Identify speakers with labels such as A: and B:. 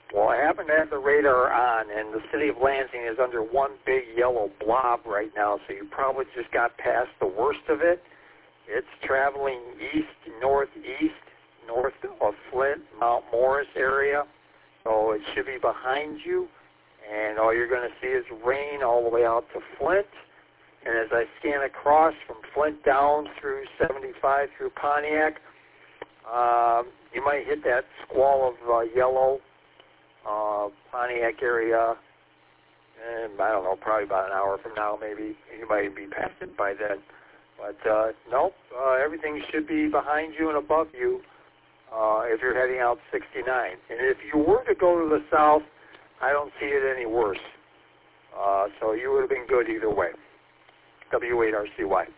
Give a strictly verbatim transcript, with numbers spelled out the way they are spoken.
A: Well, I happen to have the radar on, and the city of Lansing is under one big yellow blob right now, so you probably just got past the worst of it. It's traveling east, northeast, north of Flint, Mount Morris area, so it should be behind you, and all you're going to see is rain all the way out to Flint. And as I scan across from Flint down through seventy-five through Pontiac, um, you might hit that squall of uh, yellow uh, Pontiac area, and I don't know, probably about an hour from now maybe. You might be past it by then. But uh, nope, uh, everything should be behind you and above you uh, if you're heading out sixty-nine. And if you were to go to the south, I don't see it any worse. Uh, so you would have been good either way. W eight R C Y.